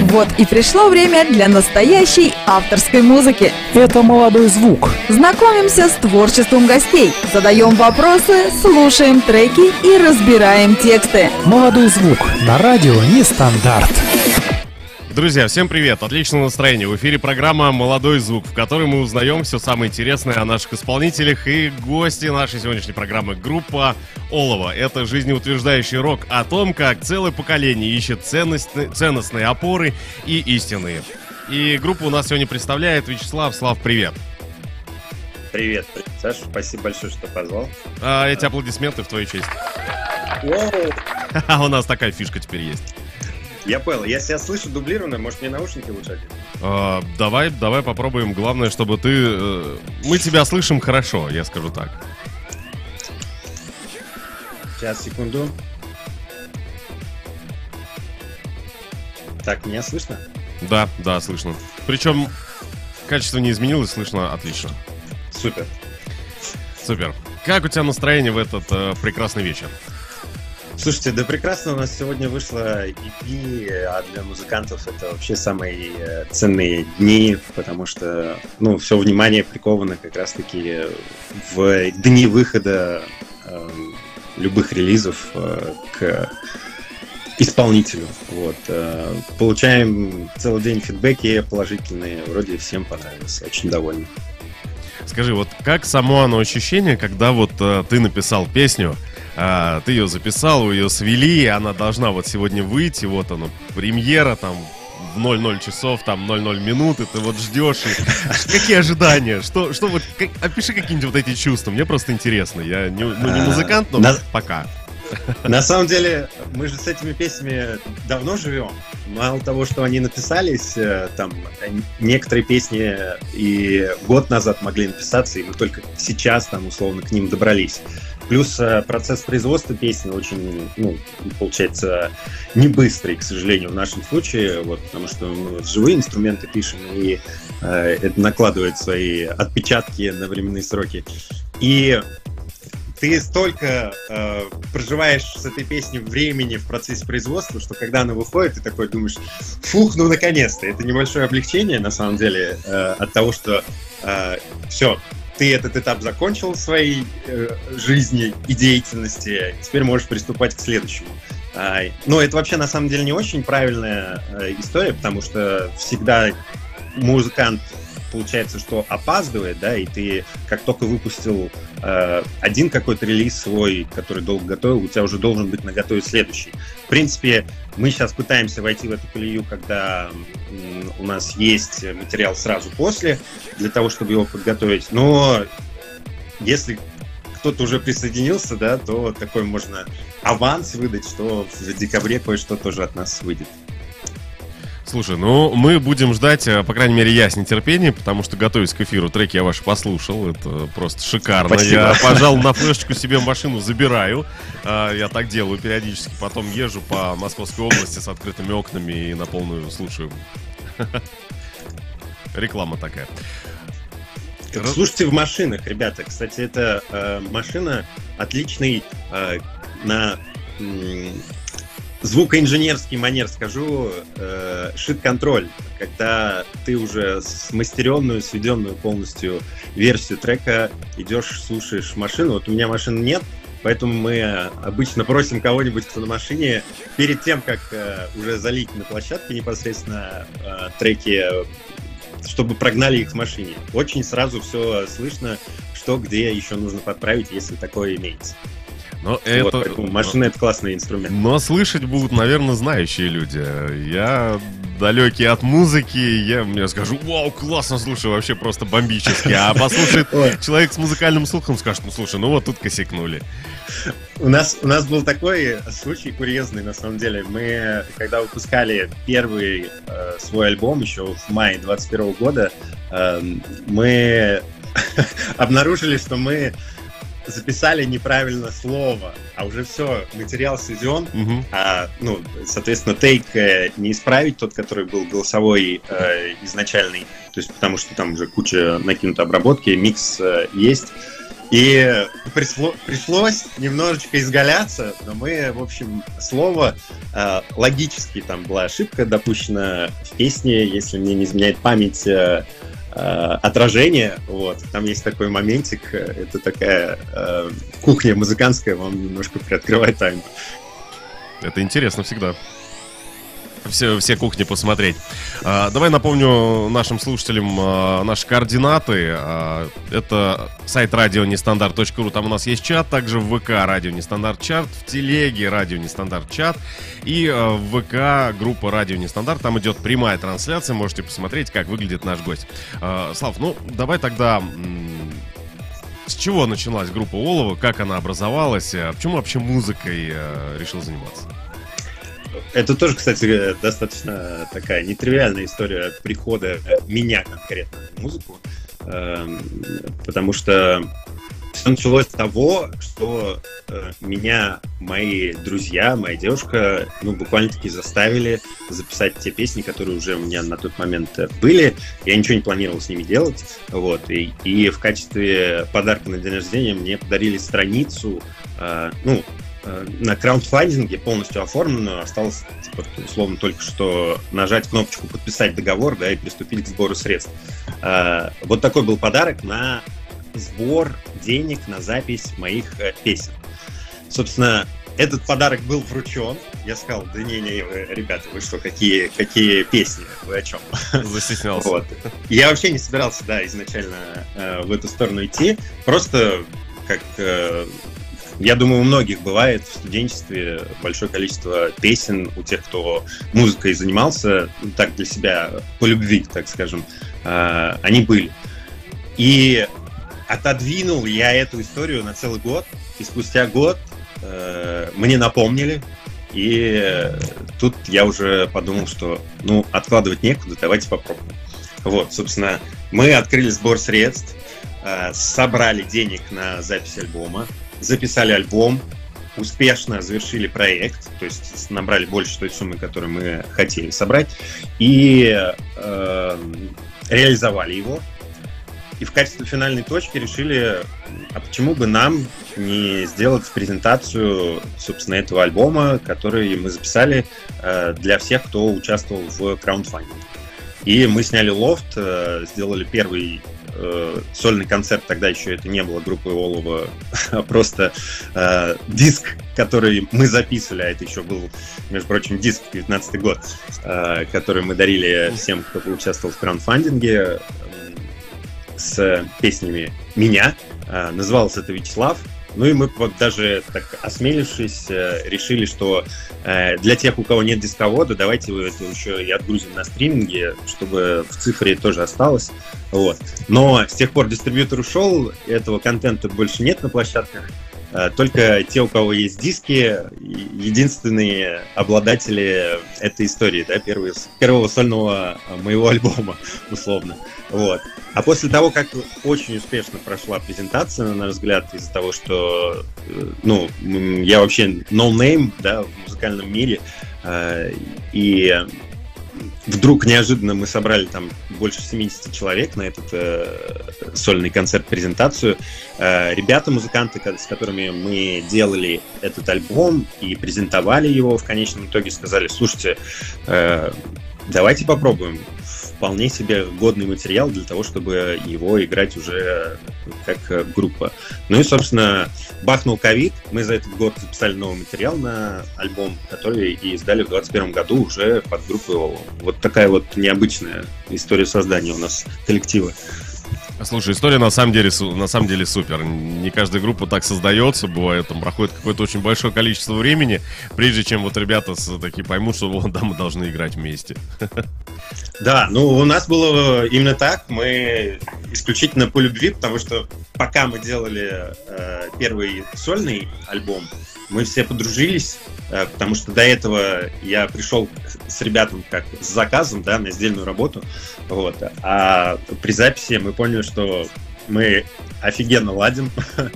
Вот и пришло время для настоящей авторской музыки. Это «Молодой звук». Знакомимся с творчеством гостей, задаем вопросы, слушаем треки и разбираем тексты. «Молодой звук» на радио «Нестандарт». Друзья, всем привет! Отличного настроения! В эфире программа «Молодой звук», в которой мы узнаем все самое интересное о наших исполнителях. И гости нашей сегодняшней программы — группа Олово. Это жизнеутверждающий рок о том, как целое поколение ищет ценностные опоры и истинные. И группу у нас сегодня представляет Вячеслав. Слав, привет! Привет, Саша, спасибо большое, что позвал. Эти аплодисменты в твою честь. У нас такая фишка теперь есть. Я понял, я себя слышу дублированно, может мне наушники лучше одеть? Давай попробуем. Главное, чтобы ты... Мы тебя слышим хорошо, я скажу так. Сейчас, секунду. Так, меня слышно? Да, слышно. Причем качество не изменилось, слышно отлично. Супер. Как у тебя настроение в этот прекрасный вечер? Слушайте, да прекрасно, у нас сегодня вышло EP, а для музыкантов это вообще самые ценные дни, потому что, все внимание приковано как раз-таки в дни выхода любых релизов к исполнителю. Получаем целый день фидбэки положительные, вроде всем понравилось, очень довольны. Скажи, как само оно ощущение, когда ты написал песню, ты ее записал, ее свели, она должна сегодня выйти, она, премьера, в 00 часов, 00 минут, и ты ждешь, и... Какие ожидания? Опиши какие-нибудь эти чувства, мне просто интересно, я не музыкант, но пока. На самом деле, мы же с этими песнями давно живем. Мало того, что они написались, некоторые песни и год назад могли написаться, и мы только сейчас, условно, к ним добрались. Плюс процесс производства песни очень, получается, не быстрый, к сожалению, в нашем случае, потому что мы живые инструменты пишем, и это накладывает свои отпечатки на временные сроки. И ты столько проживаешь с этой песней времени в процессе производства, что когда она выходит, ты такой думаешь, фух, наконец-то. Это небольшое облегчение, на самом деле, от того, что все, ты этот этап закончил в своей жизни и деятельности, теперь можешь приступать к следующему. Но это вообще, на самом деле, не очень правильная история, потому что всегда музыкант, получается, что опаздывает, и ты как только выпустил один какой-то релиз свой, который долго готовил, у тебя уже должен быть наготове следующий. В принципе, мы сейчас пытаемся войти в эту колею, когда у нас есть материал сразу после, для того, чтобы его подготовить. Но если кто-то уже присоединился, то такой можно аванс выдать, что в декабре кое-что тоже от нас выйдет. Слушай, мы будем ждать, по крайней мере, я с нетерпением, потому что, готовясь к эфиру, треки я ваши послушал, это просто шикарно. Спасибо. Я, пожалуй, на флешечку себе в машину забираю, я так делаю периодически, потом езжу по Московской области с открытыми окнами и на полную слушаю. Реклама такая. Слушайте в машинах, ребята. Кстати, эта машина отличный на... звукоинженерский манер скажу, шит-контроль, когда ты уже смастеренную, сведенную полностью версию трека идешь, слушаешь машину. У меня машины нет, поэтому мы обычно просим кого-нибудь, кто на машине, перед тем, как уже залить на площадке непосредственно треки, чтобы прогнали их в машине. Очень сразу все слышно, что где еще нужно подправить, если такое имеется. Машина — это классный инструмент. Но слышать будут, наверное, знающие люди. Я далекий от музыки, я скажу, вау, классно, слушай, вообще просто бомбически. А послушает человек с музыкальным слухом, скажет, слушай, тут косякнули. У нас был такой случай курьезный, на самом деле. Мы, когда выпускали первый свой альбом еще в мае 2021 года, мы обнаружили, что мы записали неправильно слово, а уже все, материал сведен, соответственно, тейк не исправить, тот, который был голосовой изначальный, то есть потому что там уже куча накинутой обработки, микс есть, И пришлось немножечко изгаляться, но мы, в общем, слово логически, там была ошибка допущена в песне, если мне не изменяет память, отражение, вот, там есть такой моментик, это такая кухня музыкантская, вам немножко приоткрывает тайну. Это интересно всегда. Все кухни посмотреть. Давай напомню нашим слушателям наши координаты. Это сайт радионестандарт.ру. Там у нас есть чат. Также в ВК Радио Нестандарт чат. В телеге Радио Нестандарт чат. И в ВК группа Радио Нестандарт. Там идет прямая трансляция. Можете посмотреть, как выглядит наш гость. Слав, ну давай тогда... С чего началась группа Олово? Как она образовалась? Почему вообще музыкой решил заниматься? Это тоже, кстати, достаточно такая нетривиальная история прихода меня конкретно в музыку, потому что все началось с того, что меня мои друзья, моя девушка, буквально-таки заставили записать те песни, которые уже у меня на тот момент были. Я ничего не планировал с ними делать, вот, и в качестве подарка на день рождения мне подарили страницу, на краундфандинге, полностью оформленную, осталось, условно, только что нажать кнопочку «Подписать договор», да, и приступить к сбору средств. Вот такой был подарок на сбор денег на запись моих песен. Собственно, этот подарок был вручен. Я сказал: да не, ребята, вы что, какие песни, вы о чем? Застеснялся. Вот. Я вообще не собирался, изначально в эту сторону идти. Просто как... Я думаю, у многих бывает в студенчестве большое количество песен у тех, кто музыкой занимался, так для себя, по любви, так скажем, они были. И отодвинул я эту историю на целый год, и спустя год мне напомнили, и тут я уже подумал, что откладывать некуда, давайте попробуем. Вот, собственно, мы открыли сбор средств, собрали денег на запись альбома, записали альбом, успешно завершили проект, то есть набрали больше той суммы, которую мы хотели собрать, и реализовали его. И в качестве финальной точки решили, а почему бы нам не сделать презентацию, собственно, этого альбома, который мы записали для всех, кто участвовал в краундфандинге. И мы сняли лофт, сделали первый сольный концерт. Тогда еще это не было группой Олово, а просто диск, который мы записывали, а это еще был, между прочим, диск 19-й год, который мы дарили всем, кто участвовал в краундфандинге, с песнями меня. Назывался это «Вячеслав». Ну и мы вот даже так осмелившись, решили, что для тех, у кого нет дисковода, давайте это еще и отгрузим на стриминге, чтобы в цифре тоже осталось. Вот. Но с тех пор дистрибьютор ушел, этого контента больше нет на площадках. Только те, у кого есть диски, единственные обладатели этой истории, да, первого сольного моего альбома, условно. Вот. А после того, как очень успешно прошла презентация, на наш взгляд, из-за того, что я вообще no name, да, в музыкальном мире, и вдруг неожиданно мы собрали там больше 70 человек на этот сольный концерт-презентацию. Ребята, музыканты, с которыми мы делали этот альбом и презентовали его, в конечном итоге сказали: слушайте, давайте попробуем. Вполне себе годный материал для того, чтобы его играть уже как группа. Ну и, собственно, бахнул ковид. Мы за этот год записали новый материал на альбом, который и издали в 2021 году уже под группой Олово. Вот такая вот необычная история создания у нас коллектива. Слушай, история на самом деле супер. Не каждая группа так создается, бывает, там проходит какое-то очень большое количество времени, прежде чем вот ребята такие поймут, что да, мы должны играть вместе. Да, у нас было именно так. Мы исключительно по любви, потому что пока мы делали первый сольный альбом, мы все подружились, потому что до этого я пришел с ребятами как с заказом, да, на сдельную работу, вот. А при записи мы поняли, что мы офигенно ладим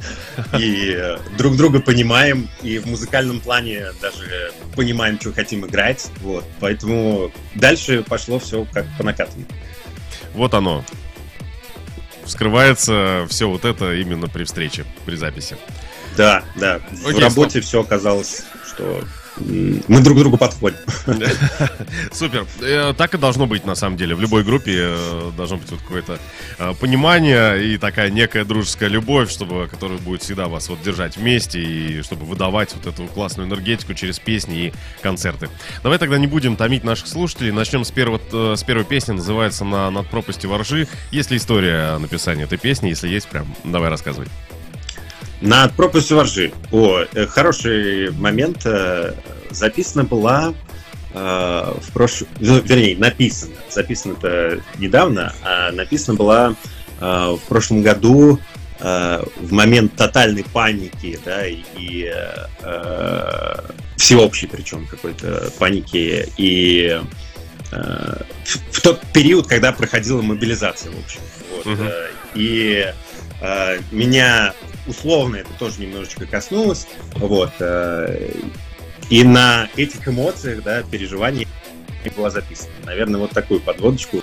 и друг друга понимаем, и в музыкальном плане даже понимаем, что хотим играть, вот. Поэтому дальше пошло все как по накатанной. Вот оно. вскрывается все вот это именно при встрече, при записи. Да. В работе все оказалось, что мы друг к другу подходим. Супер. Так и должно быть, на самом деле. В любой группе должно быть вот какое-то понимание и такая некая дружеская любовь, которая будет всегда вас вот держать вместе и чтобы выдавать вот эту классную энергетику через песни и концерты. Давай тогда не будем томить наших слушателей. Начнем с первой песни. Называется «Над пропастью во ржи». Есть ли история написания этой песни? Если есть, прям давай рассказывай. «Над пропастью во ржи». Хороший момент. Записана была написана. Записана-то недавно, а написана была в прошлом году в момент тотальной паники, да, и всеобщей причем какой-то паники, и в тот период, когда проходила мобилизация, в общем. Вот, и меня условно это тоже немножечко коснулось, вот, и на этих эмоциях, да, переживаниях была записана. Наверное, вот такую подводочку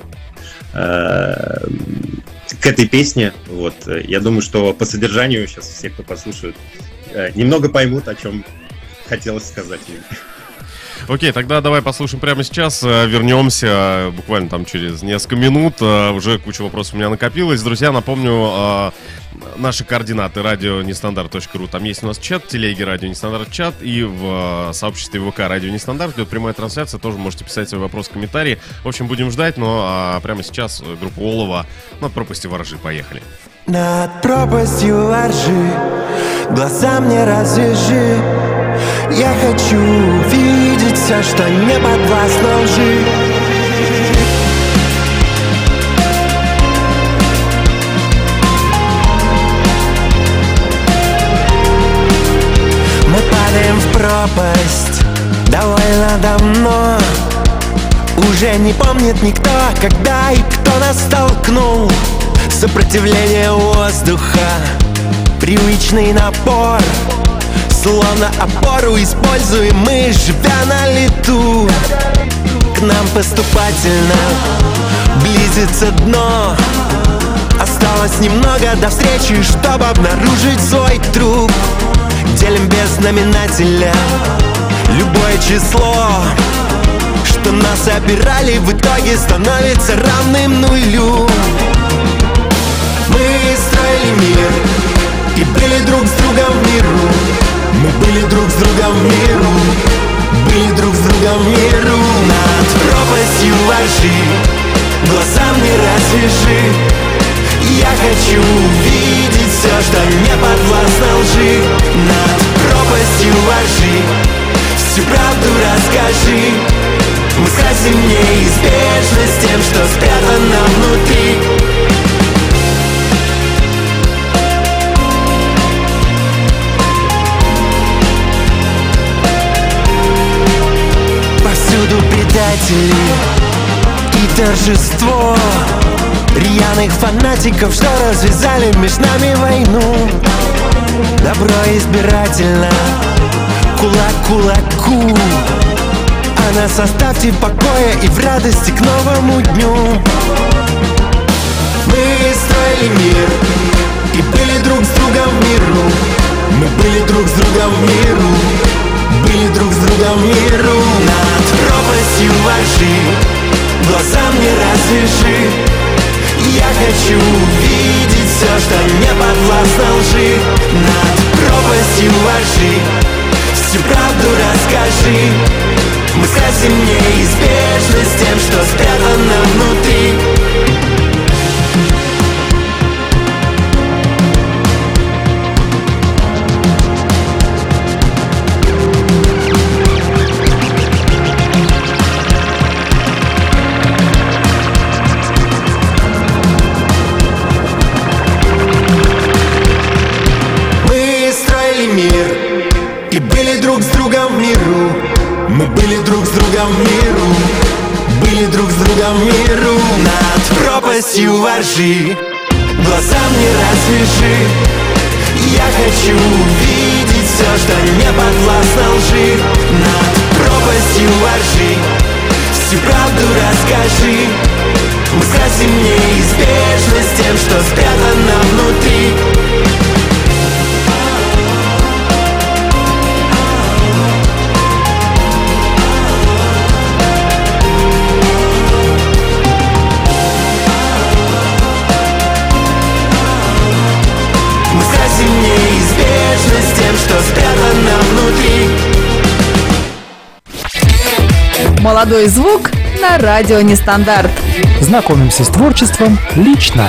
к этой песне. Вот, я думаю, что по содержанию сейчас все, кто послушают, немного поймут, о чем хотелось сказать. Окей, тогда давай послушаем прямо сейчас, вернемся буквально там через несколько минут, уже куча вопросов у меня накопилось. Друзья, напомню, наши координаты радионестандарт.ру, там есть у нас чат, телеги Радио Нестандарт чат, и в сообществе ВК Радио Нестандарт идет прямая трансляция, тоже можете писать свои вопросы, комментарии. В общем, будем ждать, но прямо сейчас группа Олова «Над пропастью во ржи». Поехали. Над пропастью во ржи глаза мне развяжи. Я хочу видеть все, что не подвластно лжи. Мы падаем в пропасть довольно давно. Уже не помнит никто, когда и кто нас столкнул. Сопротивление воздуха, привычный напор, словно опору используем мы, живя на лету. К нам поступательно близится дно. Осталось немного до встречи, чтобы обнаружить свой труп. Делим без знаменателя любое число, что нас обирали, в итоге становится равным нулю. Мы строили мир и были друг с другом в миру. Мы были друг с другом в миру. Были друг с другом в миру. Над пропастью во ржи глаза мне развяжи. Я хочу увидеть все, что не подвластно лжи. Над пропастью во ржи всю правду расскажи. Мы скрасим неизбежность тем, что спрятано внутри. Повсюду предатели и торжество рьяных фанатиков, что развязали между нами войну. Добро избирательно, кулак кулаку. А нас оставьте в покое и в радости к новому дню. Мы строили мир и были друг с другом в миру. Мы были друг с другом в миру. Были друг с другом в миру. Над пропастью во ржи глаза мне развяжи. Я хочу увидеть все, что не подвластно лжи. Над пропастью во ржи всю правду расскажи. Мы скрасим неизбежность тем, что спрятано внутри. Мы были друг с другом в миру. Были друг с другом в миру. Над пропастью во ржи глаза мне развяжи. Я хочу увидеть все, что не подвластно лжи. Над пропастью во ржи всю правду расскажи. Мы сразим неизбежность тем, что спрятано внутри. Неизбежность тем, что спрятано внутри. Молодой звук на радио Нестандарт. Знакомимся с творчеством лично.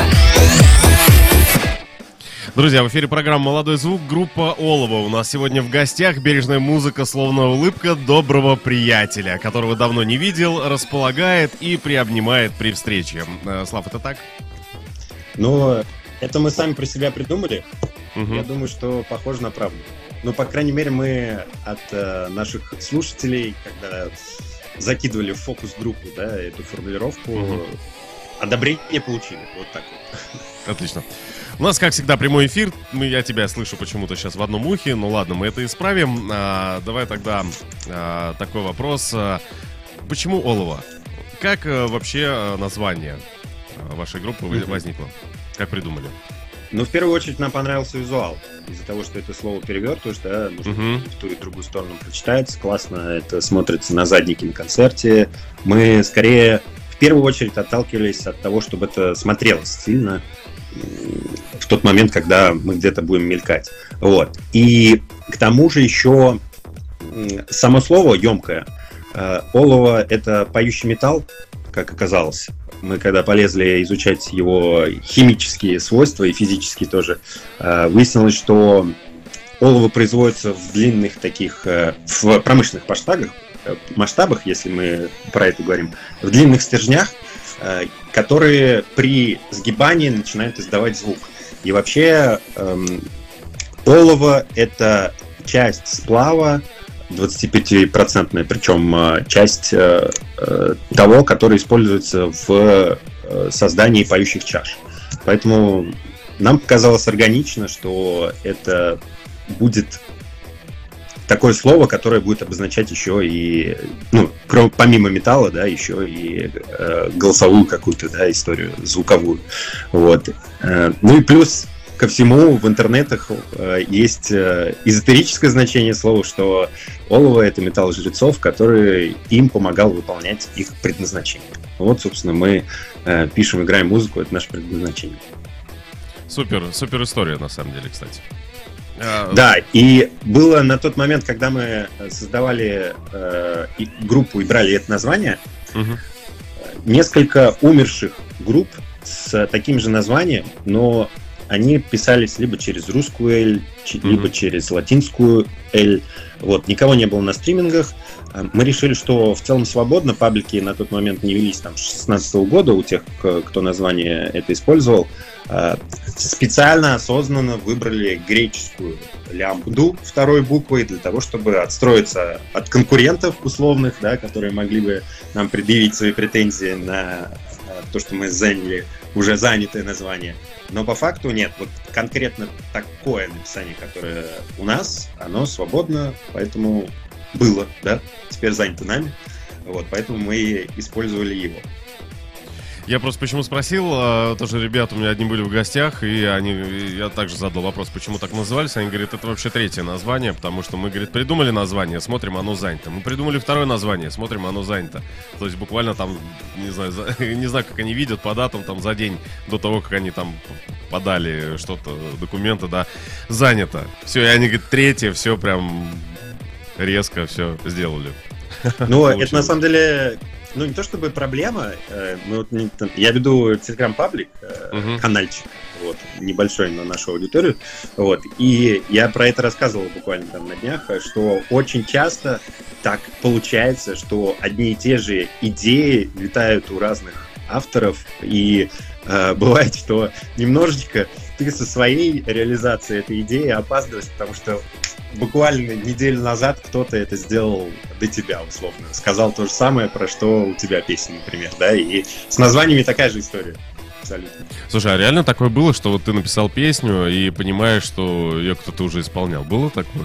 Друзья, в эфире программа «Молодой звук», группа «Олово». У нас сегодня в гостях бережная музыка, словно улыбка доброго приятеля, которого давно не видел, располагает и приобнимает при встрече. Слав, это так? Ну, это мы сами про себя придумали. Угу. Я думаю, что похоже на правду. Ну, по крайней мере, мы от наших слушателей, когда закидывали в фокус-группу, да, эту формулировку, одобрение получили. Вот так вот. Отлично. У нас, как всегда, прямой эфир. Я тебя слышу почему-то сейчас в одном ухе. Ну ладно, мы это исправим. Давай тогда такой вопрос. Почему «Олово»? Как вообще название вашей группы возникло? Как придумали? Ну, в первую очередь, нам понравился визуал. Из-за того, что это слово перевертываешь, да, нужно в ту и другую сторону прочитать. Классно это смотрится на заднике на концерте. Мы, скорее, в первую очередь отталкивались от того, чтобы это смотрелось стильно в тот момент, когда мы где-то будем мелькать. Вот. И к тому же еще само слово емкое. Олово — это поющий металл, как оказалось. Мы когда полезли изучать его химические свойства и физические тоже, выяснилось, что олово производится в длинных таких, в промышленных масштабах, если мы про это говорим, в длинных стержнях, которые при сгибании начинают издавать звук. И вообще олово — это часть сплава, 25%, причем часть того, который используется в создании поющих чаш. Поэтому нам показалось органично, что это будет такое слово, которое будет обозначать еще и, ну, помимо металла, да, еще и голосовую какую-то, да, историю, звуковую. Вот. Ну и плюс ко всему в интернетах есть эзотерическое значение слова, что олово — это металл жрецов, который им помогал выполнять их предназначение. Вот, собственно, мы пишем, играем музыку, это наше предназначение. Супер история, на самом деле, кстати. Да, и было на тот момент, когда мы создавали группу и брали это название, несколько умерших групп с таким же названием, но они писались либо через русскую «Л», либо через латинскую «Л». Вот, никого не было на стримингах. Мы решили, что в целом свободно. Паблики на тот момент не велись там с 2016 года у тех, кто название это использовал. Специально, осознанно выбрали греческую лямбду второй буквой для того, чтобы отстроиться от конкурентов условных, да, которые могли бы нам предъявить свои претензии на то, что мы заняли уже занятое название. Но по факту нет. Вот конкретно такое написание, которое у нас, оно свободно, поэтому было, да, теперь занято нами. Вот, поэтому мы использовали его. Я просто почему спросил, тоже ребята у меня одни были в гостях, и я также задал вопрос, почему так назывались. Они говорят, это вообще третье название, потому что мы, говорит, придумали название, смотрим, оно занято. Мы придумали второе название, смотрим, оно занято. То есть буквально там, не знаю, как они видят по датам, там за день до того, как они там подали что-то, документы, да, занято. Все, и они говорят, третье, все прям резко все сделали. Ну, это на самом деле... Ну, не то чтобы проблема, я веду телеграм-паблик, канальчик, вот, небольшой на нашу аудиторию, вот, и я про это рассказывал буквально там на днях, что очень часто так получается, что одни и те же идеи витают у разных авторов, и бывает, что немножечко ты со своей реализацией этой идеи опаздываешь, потому что буквально неделю назад кто-то это сделал до тебя, условно. Сказал то же самое, про что у тебя песня, например, да, и с названиями такая же история. Абсолютно. Слушай, а реально такое было, что вот ты написал песню и понимаешь, что ее кто-то уже исполнял? Было такое?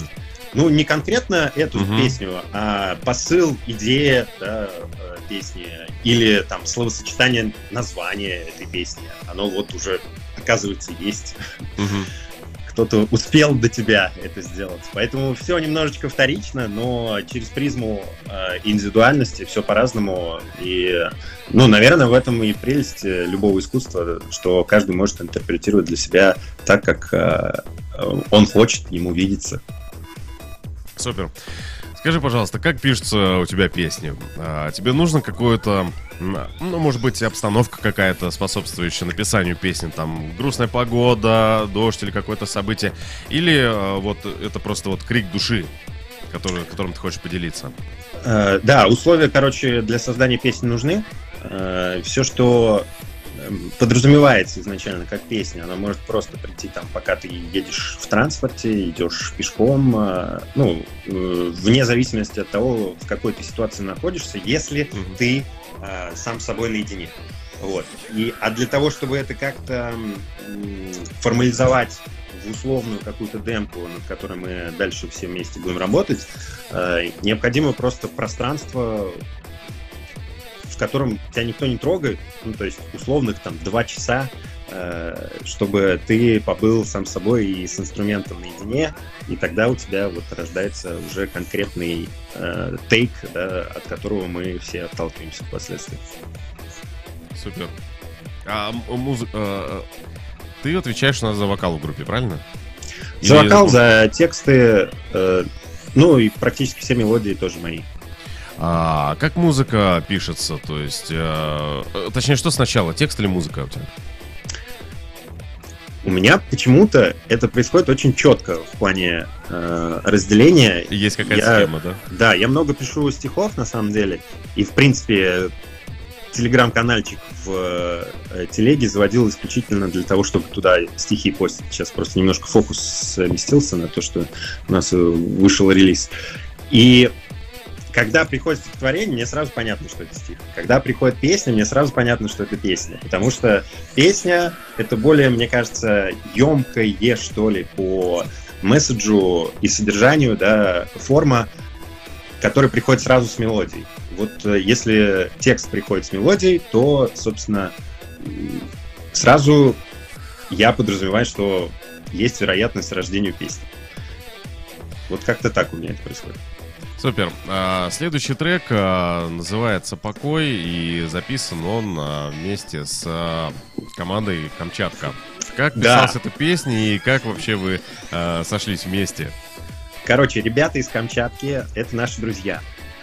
Ну, не конкретно эту Мгм. песню, а посыл, идея, да, песни, или там словосочетание названия этой песни. Оно вот уже, оказывается, есть. Мгм. Кто-то успел до тебя это сделать. Поэтому все немножечко вторично, но через призму индивидуальности все по-разному. И, ну, наверное, в этом и прелесть любого искусства, что каждый может интерпретировать для себя так, как он хочет, ему видится. Супер. Скажи, пожалуйста, как пишутся у тебя песни? Тебе нужно какое-то, ну, может быть, обстановка какая-то, способствующая написанию песни, там, грустная погода, дождь или какое-то событие, или вот это просто вот крик души, которым ты хочешь поделиться? Да, условия, короче, для создания песни нужны. Все, что подразумевается изначально как песня, она может просто прийти там, пока ты едешь в транспорте, идешь пешком, ну, вне зависимости от того, в какой ты ситуации находишься, если Мгм. ты сам с собой наедине. Вот. А для того, чтобы это как-то формализовать в условную какую-то демку, над которой мы дальше все вместе будем работать, необходимо просто пространство, в котором тебя никто не трогает, ну, то есть условных там 2 часа, чтобы ты побыл сам с собой и с инструментом наедине, и тогда у тебя вот рождается уже конкретный тейк, да, от которого мы все отталкиваемся впоследствии. Супер. Ты отвечаешь у нас за вокал в группе, правильно? За Или вокал, за тексты, ну и практически все мелодии тоже мои. Как музыка пишется? То есть, точнее, что сначала, текст или музыка у тебя? У меня почему-то это происходит очень четко в плане разделения. Есть какая-то схема, да? Да, я много пишу стихов, на самом деле, и, в принципе, телеграм-канальчик в телеге заводил исключительно для того, чтобы туда стихи постить. Сейчас просто немножко фокус сместился на то, что у нас вышел релиз. И когда приходит стихотворение, мне сразу понятно, что это стих. Когда приходит песня, мне сразу понятно, что это песня. Потому что песня — это более, мне кажется, емкое, что ли, по месседжу и содержанию, да, форма, которая приходит сразу с мелодией. Вот если текст приходит с мелодией, то, собственно, сразу я подразумеваю, что есть вероятность рождения песни. Вот как-то так у меня это происходит. Супер. Следующий трек называется «Покой», и записан он вместе с командой «Камчатка». Как писалась эта песня и как вообще вы сошлись вместе? Короче, ребята из Камчатки — это наши друзья.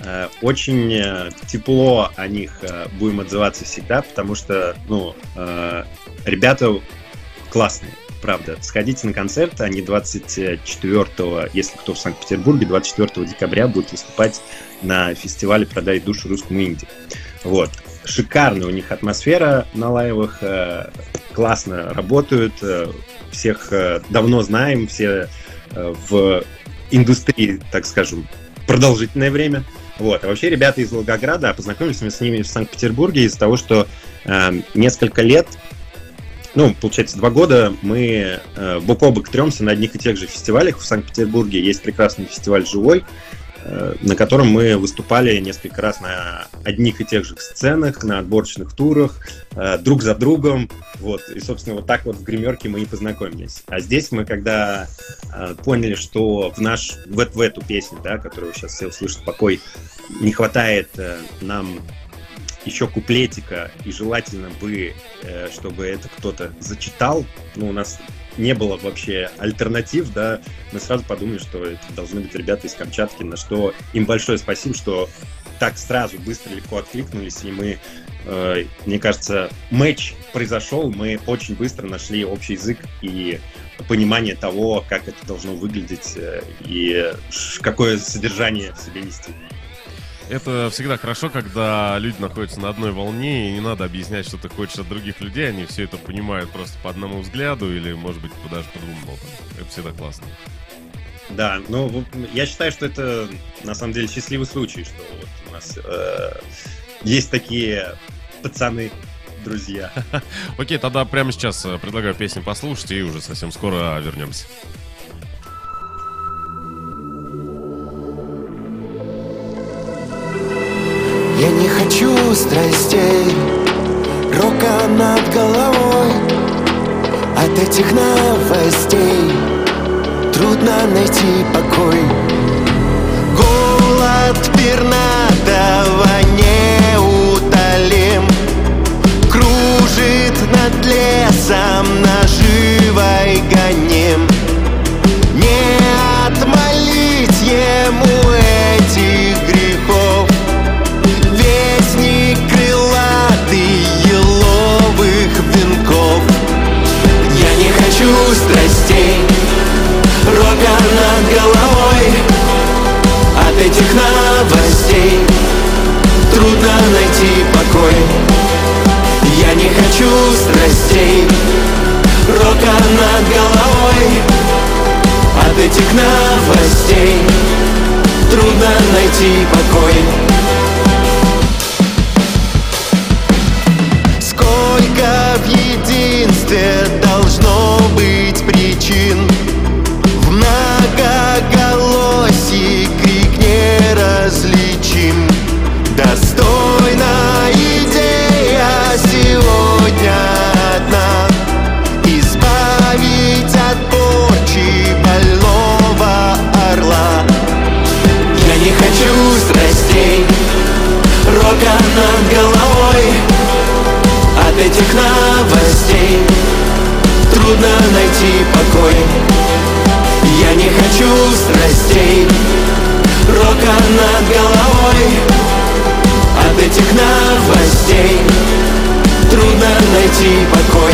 Очень тепло о них будем отзываться всегда, потому что, ну, ребята классные. Правда, сходите на концерт, они 24-го, если кто в Санкт-Петербурге, 24 декабря будут выступать на фестивале «Продай душу русскому инди». Вот. Шикарная у них атмосфера на лайвах, классно работают, всех давно знаем, все в индустрии, так скажем, продолжительное время. Вот. А вообще ребята из Волгограда, познакомились мы с ними в Санкт-Петербурге из-за того, что несколько лет, ну, получается, 2 года мы бок о бок тремся на одних и тех же фестивалях в Санкт-Петербурге. Есть прекрасный фестиваль «Живой», на котором мы выступали несколько раз на одних и тех же сценах, на отборочных турах, друг за другом. Вот. И, собственно, вот так вот в гримерке мы и познакомились. А здесь мы, когда поняли, что в эту песню, да, которую сейчас все услышат, «Покой», не хватает нам еще куплетика, и желательно бы, чтобы это кто-то зачитал. Ну, у нас не было вообще альтернатив, да, мы сразу подумали, что это должны быть ребята из Камчатки, на что им большое спасибо, что так сразу, быстро, легко откликнулись, и мы, мне кажется, матч произошел, мы очень быстро нашли общий язык и понимание того, как это должно выглядеть и какое содержание в себе нести. Это всегда хорошо, когда люди находятся на одной волне, и не надо объяснять, что ты хочешь от других людей, они все это понимают просто по одному взгляду, или, может быть, даже по 2 нотам. Это всегда классно. Да, ну, я считаю, что это, на самом деле, счастливый случай, что вот у нас есть такие пацаны, друзья. Окей, тогда прямо сейчас предлагаю песню послушать, и уже совсем скоро вернемся. страстей, рока над головой. От этих новостей трудно найти покой. Голод пернатого неутолим, кружит над лесом наживой гоним. Не отмолить ему этих грехов, вестник крылатый еловых венков. Я не хочу страстей, рока над головой. От этих новостей трудно найти покой. Я не хочу страстей, рока над головой. От этих новостей трудно найти покой. Сколько в единстве должно быть причин, в многоголосии крик неразличим. Достойна идея сегодня одна: избавить от порчи больного орла. Я не хочу страстей, рока над головой. От этих новостей трудно найти покой. Я не хочу страстей, рока над головой. От этих новостей трудно найти покой.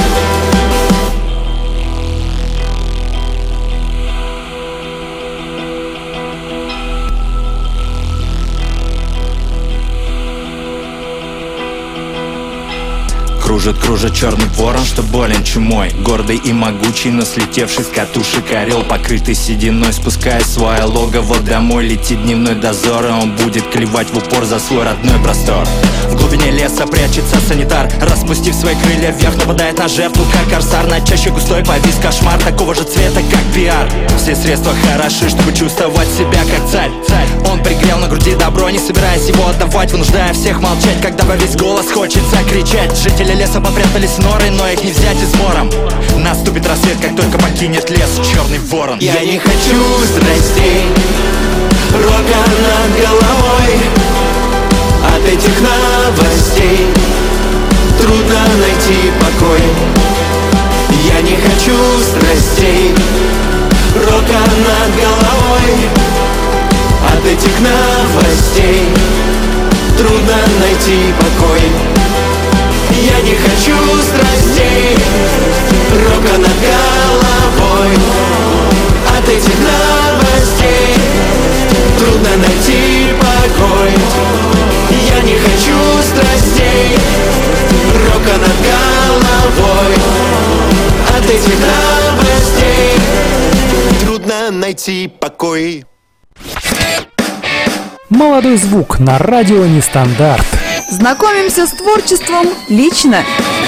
Кружит черный ворон, что болен чумой. Гордый и могучий, но слетевший с катушек орел, покрытый сединой, спуская свое логово домой. Летит дневной дозор, и он будет клевать в упор за свой родной простор. В глубине леса прячется санитар, распустив свои крылья вверх, нападает на жертву, как корсар. На чаще густой повис кошмар, такого же цвета, как пиар. Все средства хороши, чтобы чувствовать себя как царь. Он пригрел на груди добро, не собираясь его отдавать, вынуждая всех молчать, когда во весь голос хочется кричать. Жители леса попрятались в норы, но их не взять измором. Наступит рассвет, как только покинет лес черный ворон. Я не хочу страстей, рока над головой. От этих новостей трудно найти покой. Я не хочу страстей, рока над головой. От этих новостей трудно найти покой. Я не хочу страстей, рока над головой. От этих новостей трудно найти покой. Я не хочу страстей, рока над головой. От этих новостей трудно найти покой. Молодой звук на радио Нестандарт. Знакомимся с творчеством лично.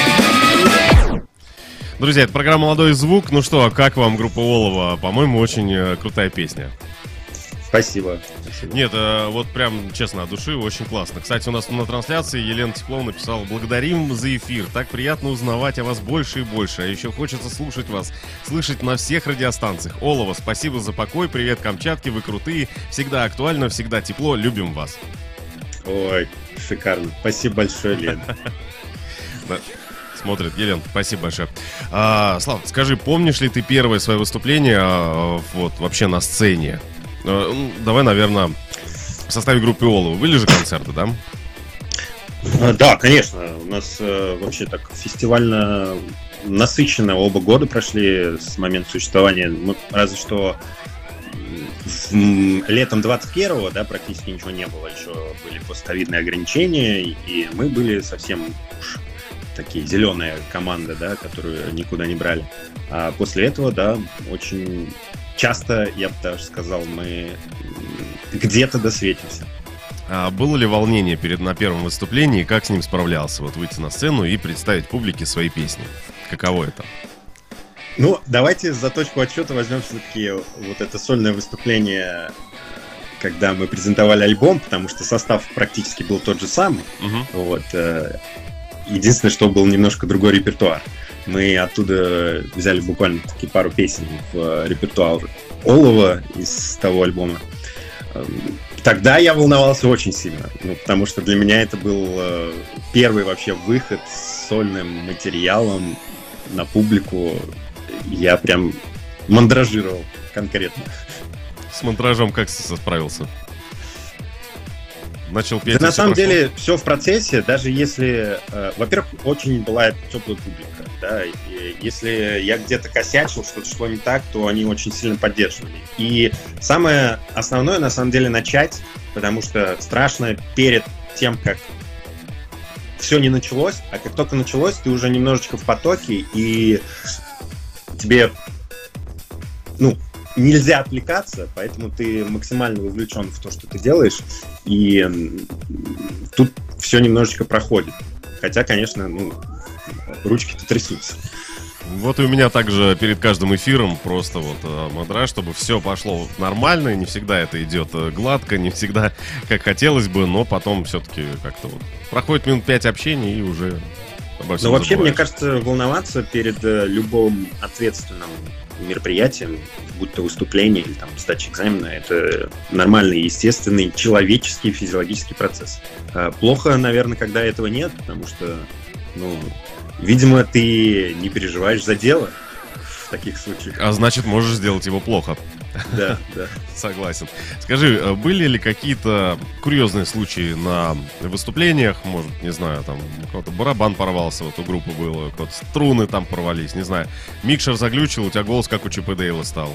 Друзья, это программа «Молодой звук». Ну что, как вам группа Олова? По-моему, очень крутая песня. Спасибо. Спасибо. Нет, вот прям честно, от души очень классно. Кстати, у нас на трансляции Елена Теплова написала: благодарим за эфир. Так приятно узнавать о вас больше и больше. А еще хочется слушать вас, слышать на всех радиостанциях. Олова, спасибо за покой. Привет, Камчатке, вы крутые. Всегда актуально, всегда тепло. Любим вас. Ой, шикарно. Спасибо большое, Лен. Смотрит, Елена, спасибо большое. Слав, скажи, помнишь ли ты первое свое выступление вот вообще на сцене? Давай, наверное, в составе группы Олова. Были же концерты, да? Да, конечно. У нас вообще так фестивально насыщенно оба года прошли с момента существования. Мы, разве что летом 21-го, да, практически ничего не было. Еще были постковидные ограничения, и мы были совсем уж такие зеленые команды, да, которые никуда не брали. А после этого, да, очень часто, я бы даже сказал, мы где-то досветимся. А было ли волнение на первом выступлении, как с ним справлялся? Вот выйти на сцену и представить публике свои песни. Каково это? Ну, давайте за точку отсчета возьмем все-таки вот это сольное выступление когда мы презентовали альбом, потому что состав практически был тот же самый. Вот. Единственное, что был немножко другой репертуар. Мы оттуда взяли буквально-таки пару песен в репертуар Олова из того альбома. Тогда я волновался очень сильно, потому что для меня это был первый вообще выход с сольным материалом на публику. Я прям мандражировал конкретно. С монтажом как справился? Начал петь. Да, на самом деле все в процессе, даже если, во-первых, очень была теплая публика, да, и если я где-то косячил, что-то шло не так, то они очень сильно поддерживали. И самое основное, на самом деле, начать, потому что страшно перед тем, как все не началось, а как только началось, ты уже немножечко в потоке, и тебе, нельзя отвлекаться, поэтому ты максимально вовлечен в то, что ты делаешь, и тут все немножечко проходит. Хотя, конечно, ручки-то трясутся. Вот и у меня также перед каждым эфиром просто мандраж, чтобы все пошло нормально, и не всегда это идет гладко, не всегда как хотелось бы, но потом все-таки как-то проходит минут 5 общения и уже обо всем вообще, забываешь. Мне кажется, волноваться перед любым ответственным мероприятием, будь то выступление или там сдача экзамена, это нормальный, естественный, человеческий, физиологический процесс. Плохо, наверное, когда этого нет, потому что, видимо, ты не переживаешь за дело в таких случаях. А значит, можешь сделать его плохо. Да. Согласен. Скажи, были ли какие-то курьезные случаи на выступлениях? Может, не знаю, там у кого-то барабан порвался, у группы было, кто-то струны там порвались, не знаю. Микшер заглючил, у тебя голос как у Чипа Дейла стал.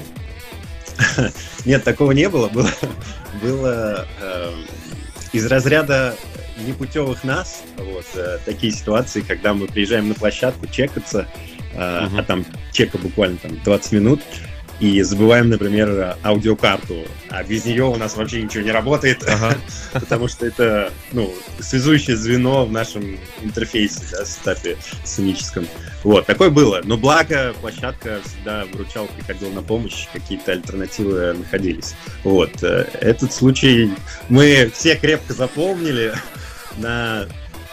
Нет, такого не было. Было из разряда непутевых нас, такие ситуации, когда мы приезжаем на площадку чекаться, а там чека буквально 20 минут, и забываем, например, аудиокарту, а без нее у нас вообще ничего не работает, потому что это, связующее звено в нашем интерфейсе, да, сетапе сценическом. Такое было. Но благо площадка всегда выручала, приходила на помощь, какие-то альтернативы находились. Этот случай мы все крепко запомнили, на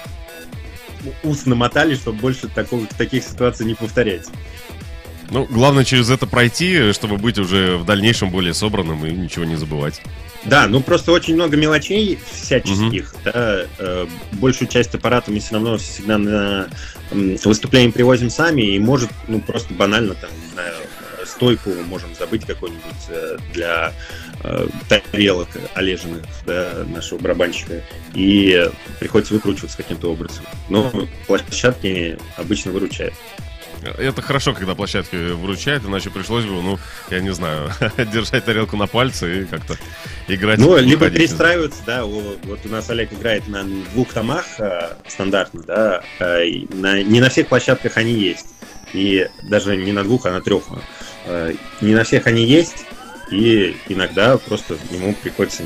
ус намотали, чтобы больше таких ситуаций не повторять. Главное через это пройти, чтобы быть уже в дальнейшем более собранным и ничего не забывать. Да, просто очень много мелочей всяческих. Да, большую часть аппарата мы все равно всегда на выступление привозим сами, и может, просто банально стойку можем забыть какой-нибудь для тарелок олеженных, да, нашего барабанщика, и приходится выкручиваться каким-то образом. Но площадки обычно выручают. Это хорошо, когда площадки выручают, иначе пришлось бы, я не знаю, держать тарелку на пальце и как-то играть. Либо перестраиваться, да, у нас Олег играет на 2 томах стандартно, да, не на всех площадках они есть, и даже не на 2, а на 3. Не на всех они есть, и иногда просто ему приходится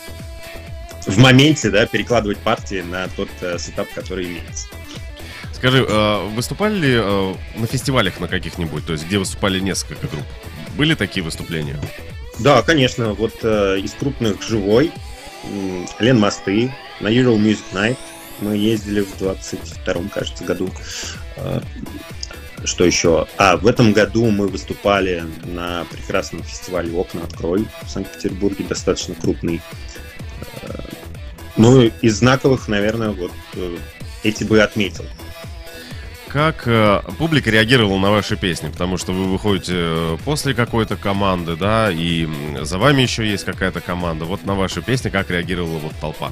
в моменте, да, перекладывать партии на тот сетап, который имеется. Скажи, выступали ли на фестивалях на каких-нибудь, то есть где выступали несколько групп? Были такие выступления? Да, конечно. Из крупных «Живой», «Лен Мосты», на Ural Music Night мы ездили в 22-м, кажется, году. Что еще? В этом году мы выступали на прекрасном фестивале «Окна открой» в Санкт-Петербурге, достаточно крупный. Из знаковых, наверное, эти бы отметил. Как публика реагировала на ваши песни? Потому что вы выходите после какой-то команды, да, и за вами еще есть какая-то команда. На ваши песни как реагировала толпа?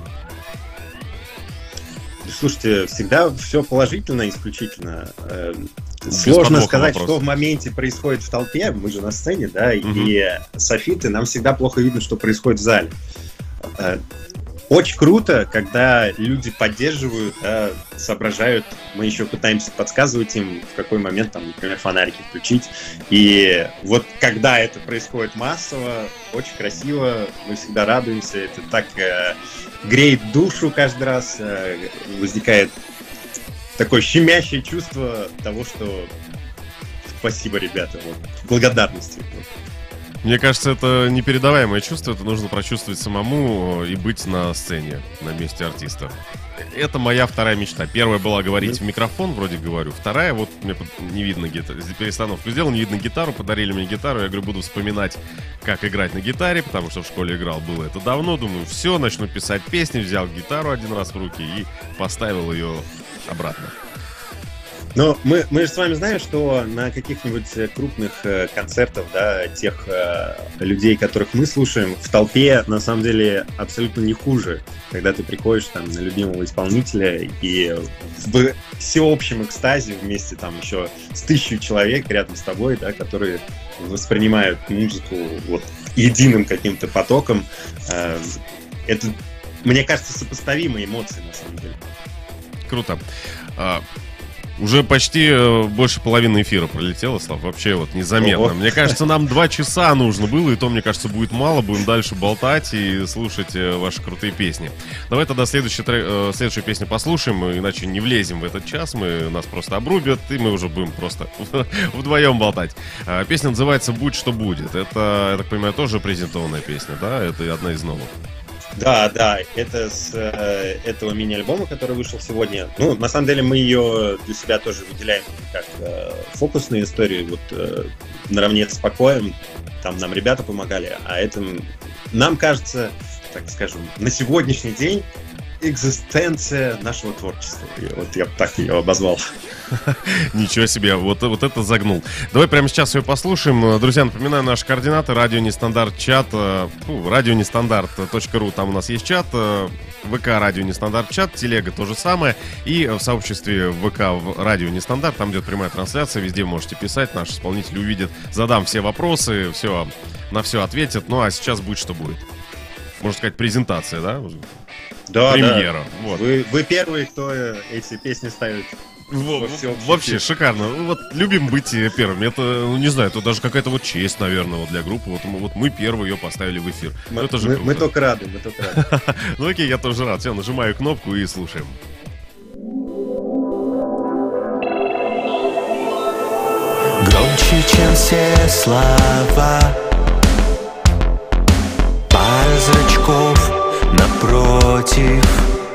Слушайте, всегда все положительно, исключительно. Сложно сказать, что в моменте происходит в толпе. Мы же на сцене, да, и софиты, нам всегда плохо видно, что происходит в зале. Очень круто, когда люди поддерживают, да, соображают. Мы еще пытаемся подсказывать им, в какой момент, например, фонарики включить. И когда это происходит массово, очень красиво, мы всегда радуемся. Это так греет душу каждый раз. Возникает такое щемящее чувство того, что спасибо, ребята, благодарности. Мне кажется, это непередаваемое чувство, это нужно прочувствовать самому и быть на сцене, на месте артиста. Это моя вторая мечта. Первая была говорить в микрофон, вроде говорю. Вторая, вот мне не видно перестановку сделал, не видно гитару, подарили мне гитару. Я говорю, буду вспоминать, как играть на гитаре, потому что в школе играл, было это давно. Думаю, все, начну писать песни, взял гитару один раз в руки и поставил ее обратно. Но мы же с вами знаем, что на каких-нибудь крупных концертах, да, тех людей, которых мы слушаем, в толпе на самом деле абсолютно не хуже, когда ты приходишь там на любимого исполнителя и в всеобщем экстазе вместе там еще с 1000 человек рядом с тобой, да, которые воспринимают музыку вот единым каким-то потоком. Это, мне кажется, сопоставимые эмоции на самом деле. Круто. Уже почти больше половины эфира пролетело, Слав, вообще вот незаметно. Ого. Мне кажется, нам 2 часа нужно было, и то, мне кажется, будет мало. Будем дальше болтать и слушать ваши крутые песни. Давай тогда следующую песню послушаем, иначе не влезем в этот час, нас просто обрубят, и мы уже будем просто вдвоем болтать. Песня называется «Будь что будет». Это, я так понимаю, тоже презентованная песня, да? Это одна из новых. Да, это с этого мини-альбома, который вышел сегодня. Ну, на самом деле, мы ее для себя тоже выделяем как фокусную историю, вот наравне с «Покоем». Там нам ребята помогали, а это нам кажется, так скажем, на сегодняшний день экзистенция нашего творчества. И вот я бы так ее обозвал. Ничего себе, вот это загнул. Давай прямо сейчас ее послушаем. Друзья, напоминаю, наши координаты: радио Нестандарт чат, radionestandarт.ru, там у нас есть чат, ВК Радио Нестандарт чат, телега то же самое. И в сообществе ВК в Радио Нестандарт, там идет прямая трансляция, везде можете писать, наши исполнители увидят, задам все вопросы, на все ответят. Ну а сейчас будет что будет. Можно сказать, презентация, да? Да, премьера. Да. Вот. Вы первые, кто эти песни ставит. Вообще шикарно. Вот любим быть первыми. Это, не знаю, это даже какая-то вот честь, наверное, вот для группы. Вот мы первые ее поставили в эфир. Это же круто. Мы только рады. Ну окей, я тоже рад. Все, нажимаю кнопку и слушаем. Громче, чем все слова, пара зрачков напротив.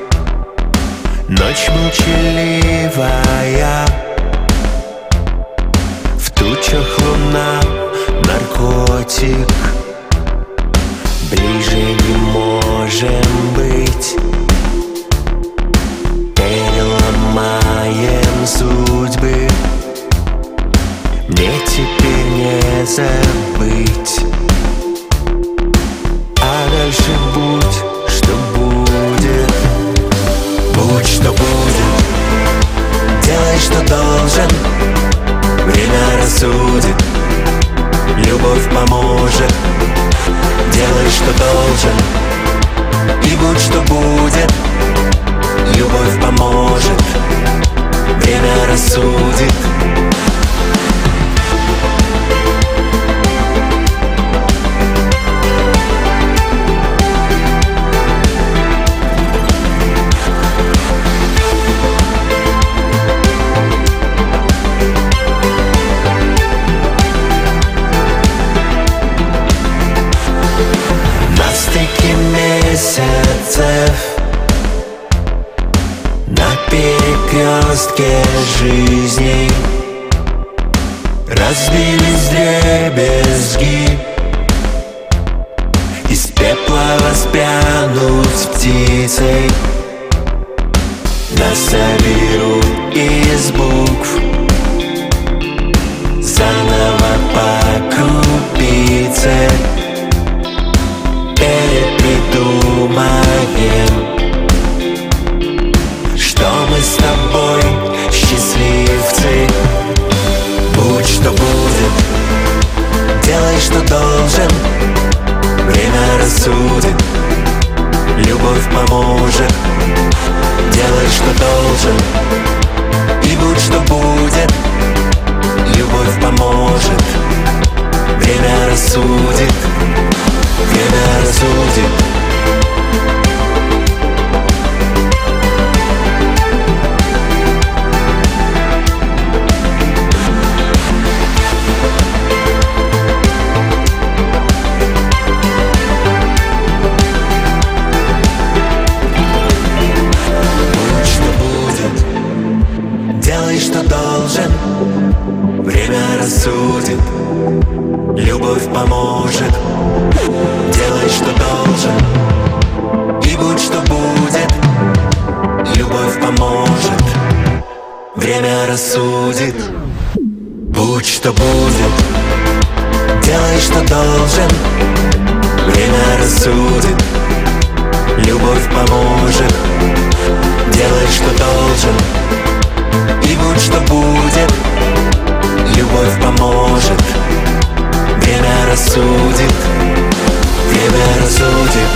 Ночь молчаливая, в тучах луна, наркотик. Ближе не можем быть, переломаем судьбы. Мне теперь не забыть, а дальше будь, что будет. Будь что будет, делай что должен, время рассудит, любовь поможет. Делай что должен, и будь что будет, любовь поможет, время рассудит. На перекрестке жизни разбились вдребезги. Из пепла воспрянуть птицей. Нас соберут из букв, заново по крупице. Перепридумаем, что мы с тобой счастливцы. Будь что будет, делай что должен, время рассудит, любовь поможет. Делай что должен, и будь что будет, любовь поможет, время рассудит. Время рассудит. Делай, что должен, время рассудит, любовь поможет. Делай, что должен, и будь, что будет, любовь поможет. Время рассудит, будь, что будет. Делай, что должен, время рассудит, любовь поможет. Делай, что должен, и будь, что будет, любовь поможет. Время рассудит, время рассудит.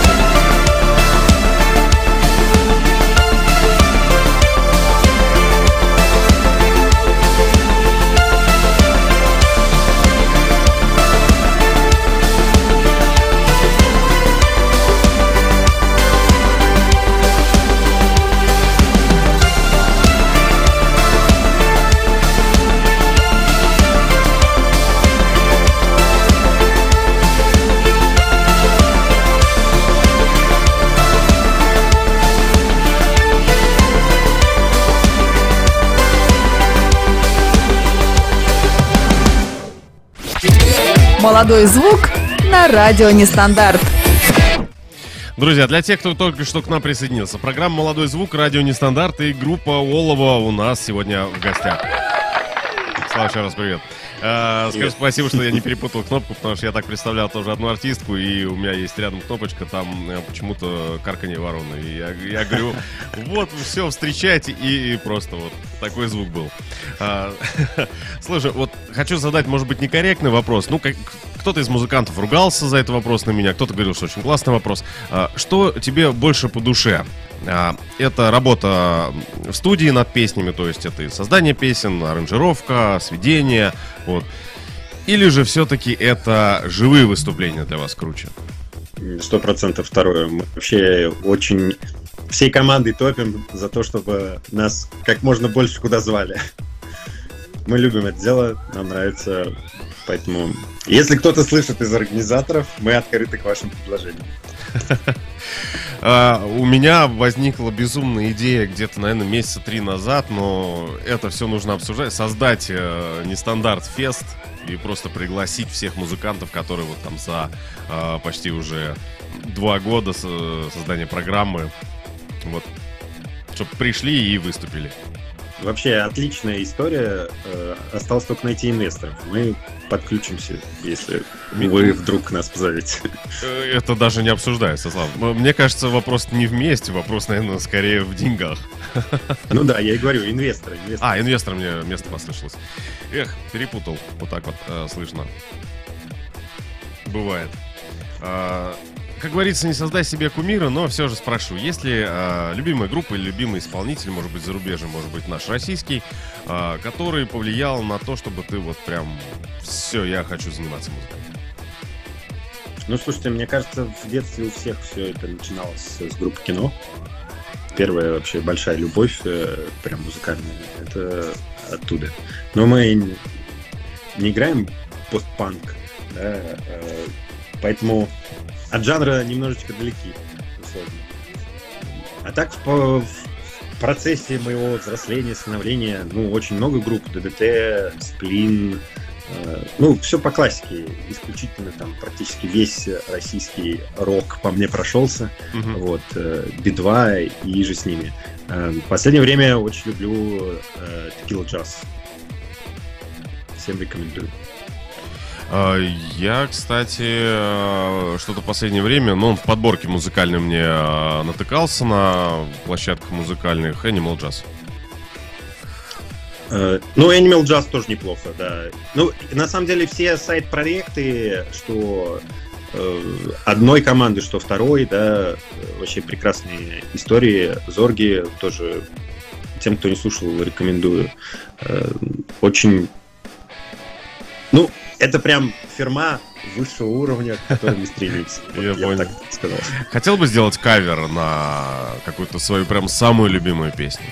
Молодой звук на радио Нестандарт. Друзья, для тех, кто только что к нам присоединился, программа «Молодой звук», радио Нестандарт и группа Олова у нас сегодня в гостях. Слава, еще раз привет. Скажи спасибо, что я не перепутал кнопку, потому что я так представлял тоже одну артистку, и у меня есть рядом кнопочка, там почему-то карканье вороны. И я говорю, вот, все, встречайте, и просто вот такой звук был. Слушай, вот хочу задать, может быть, некорректный вопрос. Ну, кто-то из музыкантов ругался за этот вопрос на меня, кто-то говорил, что очень классный вопрос. Что тебе больше по душе? Это работа в студии над песнями, то есть это и создание песен, аранжировка, сведение, вот. Или же все-таки это живые выступления для вас круче? 100% второе. Мы вообще очень всей командой топим за то, чтобы нас как можно больше куда звали. Мы любим это дело, нам нравится, поэтому если кто-то слышит из организаторов, мы открыты к вашим предложениям. У меня возникла безумная идея где-то, наверное, месяца 3 назад, но это все нужно обсуждать. Создать Нестандарт Фест и просто пригласить всех музыкантов, которые вот там за почти уже 2 года создания программы, вот, чтобы пришли и выступили. Вообще отличная история. Осталось только найти инвесторов. Мы подключимся, если вы вдруг нас позовете. Это даже не обсуждается, Слава. Мне кажется, вопрос не вместе, вопрос, наверное, скорее в деньгах. Ну да, я и говорю, инвесторы. Инвестор, мне место послышалось. Эх, перепутал. Вот так вот слышно. Бывает. Как говорится, не создай себе кумира, но все же спрошу, есть ли любимая группа или любимый исполнитель, может быть, зарубежный, может быть, наш российский, который повлиял на то, чтобы ты вот прям все, я хочу заниматься музыкой? Ну, слушайте, мне кажется, в детстве у всех все это начиналось с группы «Кино». Первая вообще большая любовь, прям музыкальная, это оттуда. Но мы не играем пост-панк, да, поэтому от жанра немножечко далеки, условно. А так в процессе моего взросления, становления, очень много групп. ДДТ, Сплин, все по классике. Исключительно там практически весь российский рок по мне прошелся. Вот, Би-2 и же с ними. В последнее время очень люблю Tequila Jazz. Всем рекомендую. Я, кстати, что-то в последнее время, в подборке музыкальной мне натыкался на площадках музыкальных Animal Jazz. Animal Jazz тоже неплохо, да. На самом деле все сайт-проекты, что одной команды, что второй, да, вообще прекрасные истории. Зорги тоже, тем, кто не слушал, рекомендую. Очень... это прям фирма высшего уровня, к которой мы стремимся. Я понял. Так сказал. Хотел бы сделать кавер на какую-то свою прям самую любимую песню?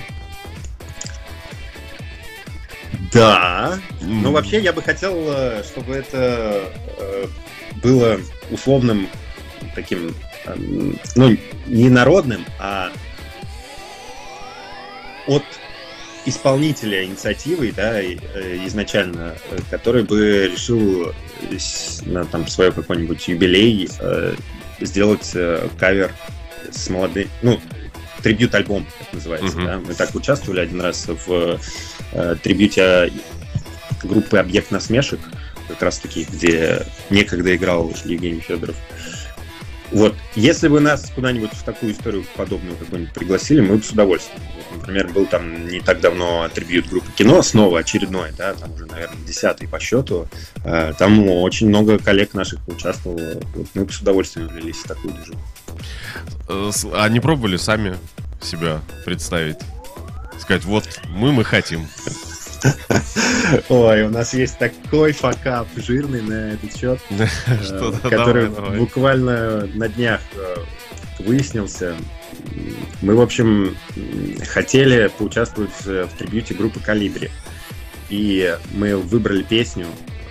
Да. Вообще я бы хотел, чтобы это было условным таким, не народным, а от исполнителя инициативы, да, изначально, который бы решил на там свой какой-нибудь юбилей сделать кавер с молодым, трибьют-альбом, как называется, да. Мы так участвовали один раз в трибьюте группы «Объект насмешек», как раз-таки, где некогда играл Евгений Федоров. Вот, если бы нас куда-нибудь в такую историю подобную какую-нибудь пригласили, мы бы с удовольствием. Вот, например, был там не так давно трибьют группы «Кино», снова очередной, да, там уже, наверное, 10-й по счету. Там очень много коллег наших участвовало. Вот, мы бы с удовольствием влились в такую движуху. А не пробовали сами себя представить? Сказать, вот мы хотим. Ой, у нас есть такой факап жирный на этот счет, который буквально на днях выяснился. Мы, в общем, хотели поучаствовать в трибьюте группы «Колибри». И мы выбрали песню,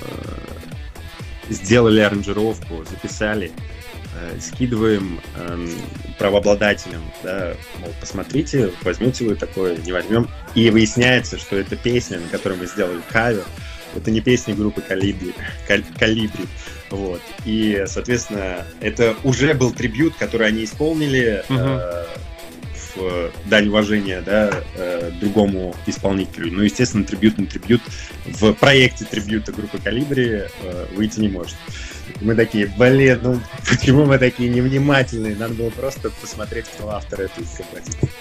сделали аранжировку, записали, скидываем правообладателям, да, мол, посмотрите, возьмете вы такое, не возьмем. И выясняется, что эта песня, на которой мы сделали кавер, это не песня группы «Колибри». Вот. И, соответственно, это уже был трибьют, который они исполнили в дань уважения, да, другому исполнителю. Ну, естественно, трибьют на трибьют в проекте трибьюта группы «Колибри» выйти не может. Мы такие, блин, почему мы такие невнимательные? Надо было просто посмотреть, кто автор этой композиции.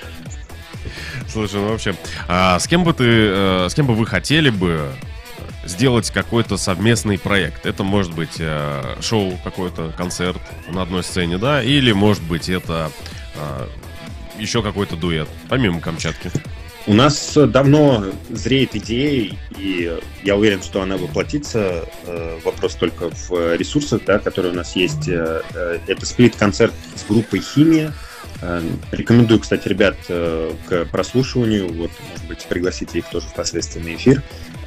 Слушай, вообще, с кем бы вы хотели бы сделать какой-то совместный проект? Это может быть шоу, какой-то концерт на одной сцене, да? Или может быть это еще какой-то дуэт, помимо Камчатки? У нас давно зреет идея, и я уверен, что она воплотится. Вопрос только в ресурсах, да, которые у нас есть. Это сплит-концерт с группой «Химия». Рекомендую, кстати, ребят к прослушиванию. Вот, может быть, пригласите их тоже впоследствии на эфир.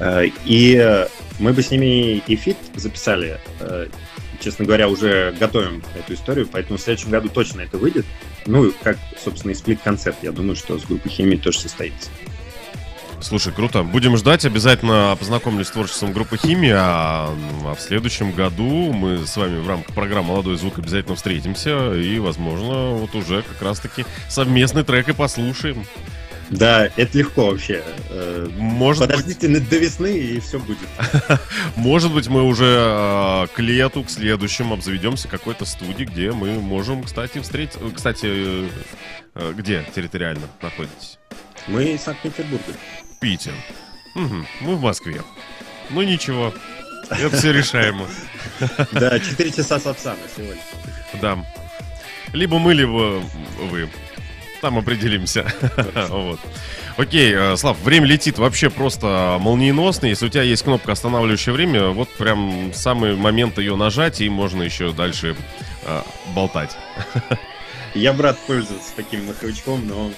И мы бы с ними и фит записали. Честно говоря, уже готовим эту историю, поэтому в следующем году точно это выйдет. Ну, как, собственно, и сплит-концерт. Я думаю, что с группой «Химия» тоже состоится. Слушай, круто. Будем ждать. Обязательно познакомлюсь с творчеством группы «Химия». А в следующем году мы с вами в рамках программы «Молодой звук» обязательно встретимся. И, возможно, вот уже как раз-таки совместный трек и послушаем. Да, это легко вообще. Подождите до весны, и все будет. Может быть, мы уже к лету, к следующему обзаведемся какой-то студией, где мы можем, кстати, встретиться. Кстати, где территориально находитесь? Мы из Санкт-Петербурга. Питер. Угу. Мы в Москве. Ну ничего, это все решаемо. Да, 4 часа с Сапсана сегодня. Да. Либо мы, либо вы. Там определимся. Вот. Окей, Слав, время летит вообще просто молниеносно. Если у тебя есть кнопка «Останавливающее время», вот прям самый момент ее нажать, и можно еще дальше болтать. Я бы рад пользоваться таким маховичком, но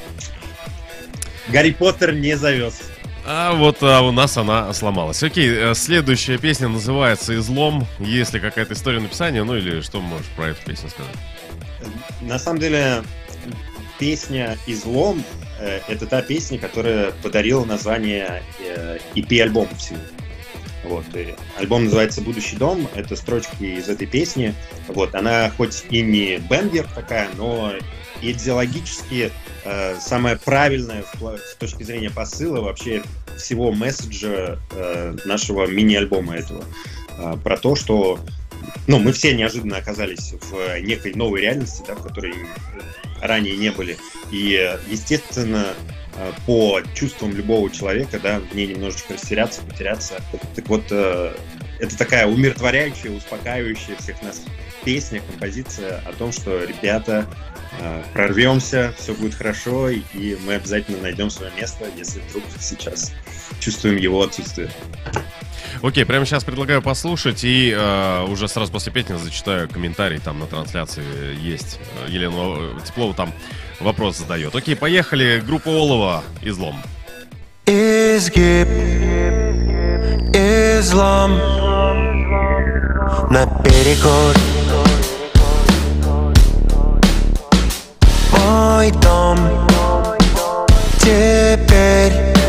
Гарри Поттер не завез. А вот у нас она сломалась. Окей, следующая песня называется «Излом». Есть ли какая-то история написания, ну или что можешь про эту песню сказать? На самом деле, песня «Излом» — это та песня, которая подарила название EP-альбому всему. Вот. И альбом называется «Будущий дом». Это строчки из этой песни. Вот. Она хоть и не бэнгер такая, но идеологически самая правильная с точки зрения посыла вообще всего месседжа нашего мини-альбома этого. Про то, что мы все неожиданно оказались в некой новой реальности, да, в которой ранее не были. И, естественно, по чувствам любого человека, да, в ней немножечко растеряться, потеряться. Так вот, это такая умиротворяющая, успокаивающая всех нас песня, композиция о том, что, ребята, прорвемся, все будет хорошо, и мы обязательно найдем свое место, если вдруг сейчас чувствуем его отсутствие. Окей, прямо сейчас предлагаю послушать, и уже сразу после песни зачитаю комментарий, там на трансляции есть. Елена Теплова там вопрос задает. Окей, поехали. Группа Олова, «Излом». Изгиб, излом, наперекор. Мой дом теперь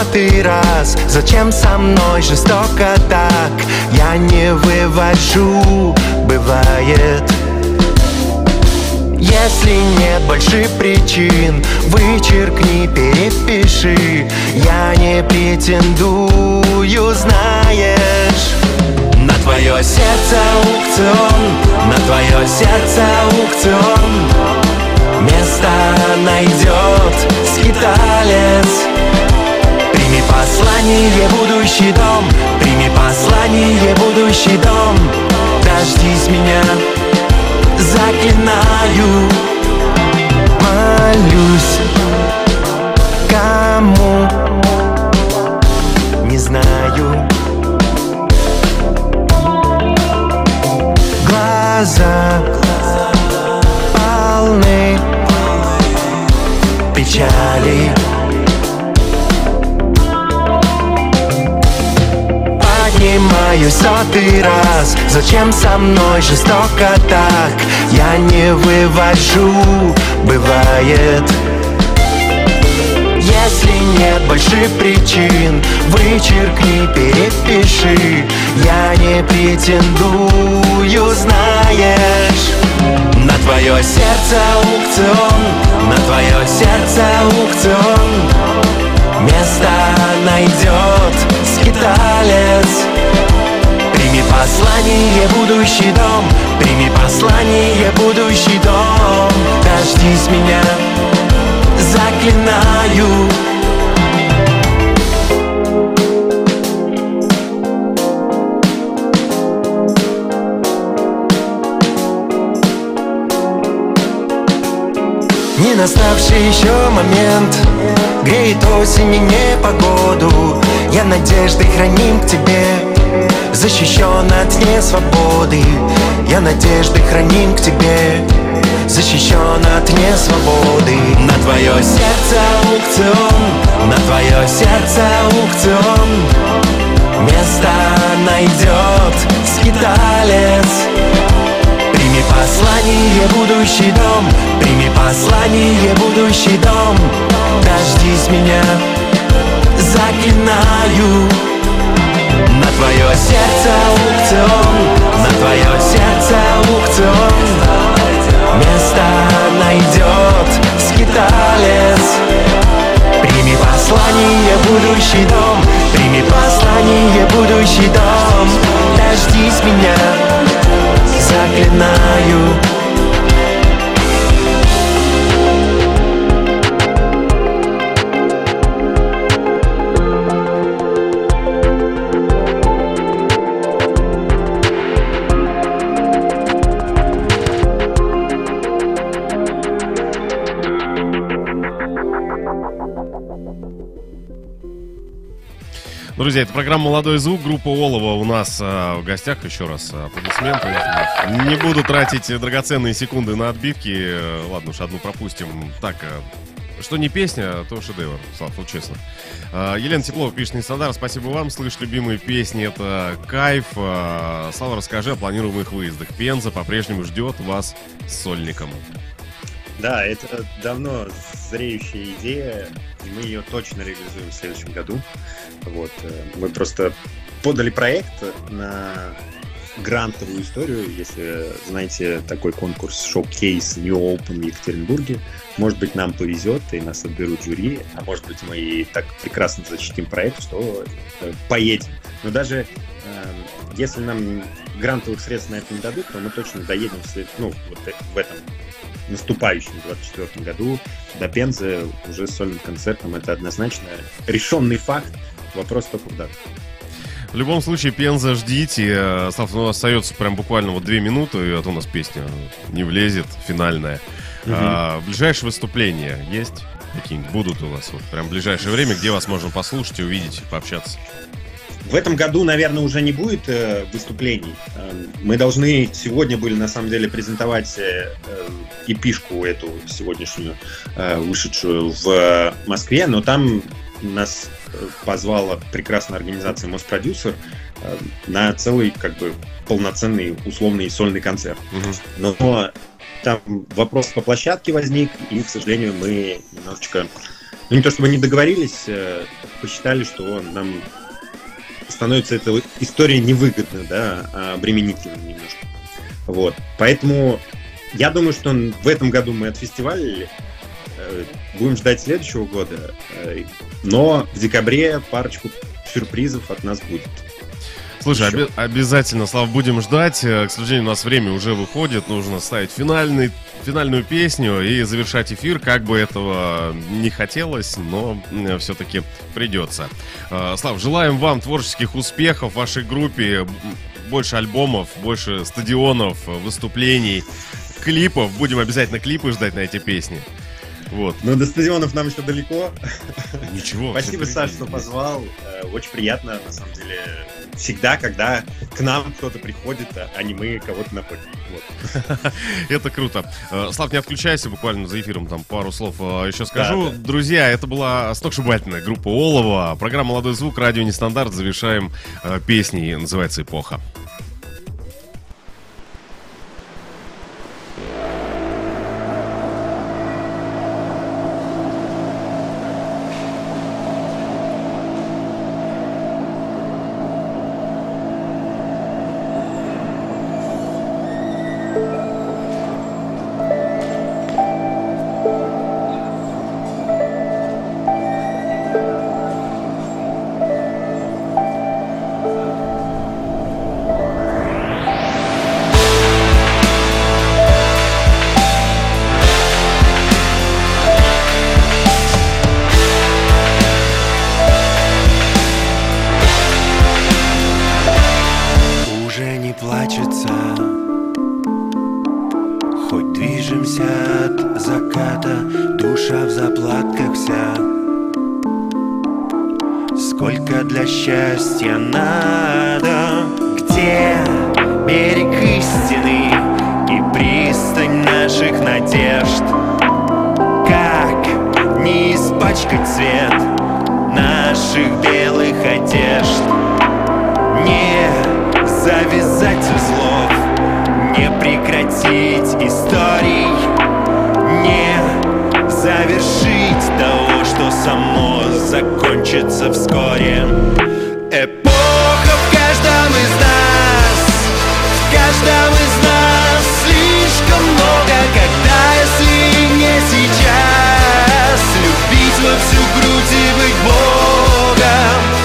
сотый раз. Зачем со мной жестоко так? Я не вывожу, бывает. Если нет больших причин, вычеркни, перепиши. Я не претендую, знаешь. На твое сердце аукцион, на твое сердце аукцион. Место найдет скиталец. Прими послание, будущий дом. Прими послание, будущий дом. Дождись меня, заклинаю. Молюсь, кому, не знаю. Глаза полны печали. Поднимаю сотый раз. Зачем со мной жестоко так? Я не вывожу, бывает. Если нет больших причин, вычеркни, перепиши. Я не претендую, знаешь. На твое сердце аукцион, на твое сердце аукцион. Место найдет скиталец. Прими послание, будущий дом. Прими послание, будущий дом. Дождись меня, заклинаю. Не наставший еще момент греет осень и непогоду. Я надеждой храним к тебе, защищен от несвободы. Я надеждой храним к тебе, защищен от несвободы. На твое сердце аукцион, на твое сердце аукцион. Место найдет скиталец. Прими послание, будущий дом. Прими послание, будущий дом. Дождись меня, заклинаю. На твое сердце аукцион, на твое сердце аукцион. Место найдет скиталец. Прими послание, будущий дом. Прими послание, будущий дом. Дождись меня, заклинаю. Друзья, это программа «Молодой звук», группа Олова у нас в гостях. Еще раз аплодисменты. Не буду тратить драгоценные секунды на отбивки. Ладно уж, одну пропустим. Так, что не песня, то шедевр, Слав, вот честно. Елена Теплова пишет: «Нестандарт, спасибо вам. Слышь любимые песни, это кайф. Слава, расскажи о планируемых выездах. Пенза по-прежнему ждет вас с сольником». Да, это давно зреющая идея, и мы ее точно реализуем в следующем году. Вот. Мы просто подали проект на грантовую историю, если знаете такой конкурс «Шоу-кейс New Open» в Екатеринбурге. Может быть, нам повезет, и нас отберут в жюри, а может быть, мы и так прекрасно защитим проект, что поедем. Но даже если нам грантовых средств на это не дадут, то мы точно доедем в этом наступающем 2024 году до Пензы уже с сольным концертом. Это однозначно решенный факт. Вопрос только в дату. В любом случае, Пенза, ждите. Слав, у нас остается прям буквально 2 минуты, и у нас песня не влезет, финальная. Ближайшие выступления есть какие-нибудь? Будут у вас прям в ближайшее время, где вас можно послушать, увидеть, пообщаться? В этом году, наверное, уже не будет выступлений. Мы должны сегодня были, на самом деле, презентовать эпишку эту сегодняшнюю, вышедшую в Москве, но там нас позвала прекрасная организация «Моспродюсер» на целый, полноценный условный сольный концерт. Но там вопрос по площадке возник, и, к сожалению, мы не то чтобы не договорились, посчитали, что нам становится эта история невыгодна, да, а обременительна немножко. Вот. Поэтому я думаю, что в этом году мы отфестивалили. Будем ждать следующего года. Но в декабре парочку сюрпризов от нас будет. Слушай, обязательно, Слав, будем ждать. К сожалению, у нас время уже выходит. Нужно ставить финальную песню и завершать эфир. Как бы этого не хотелось, но все-таки придется. Слав, желаем вам творческих успехов в вашей группе. Больше альбомов, больше стадионов, выступлений, клипов. Будем обязательно клипы ждать на эти песни. Вот. Но до стадионов нам еще далеко. Ничего. Спасибо, Саш, что позвал. Очень приятно, на самом деле, всегда, когда к нам кто-то приходит, а не мы кого-то находим. Вот. Это круто. Слав, не отключайся, буквально за эфиром там пару слов еще скажу. Да. Друзья, это была сногсшибательная группа Олова. Программа «Молодой звук», радио «Нестандарт». Завершаем песней, называется «Эпоха». Сколько для счастья надо? Где берег истины и пристань наших надежд? Как не испачкать цвет наших белых одежд? Не завязать узлов, не прекратить историй, не завершить того, что само закончится вскоре. Эпоха в каждом из нас, в каждом из нас слишком много, когда, если не сейчас, любить во всю грудь и быть Богом.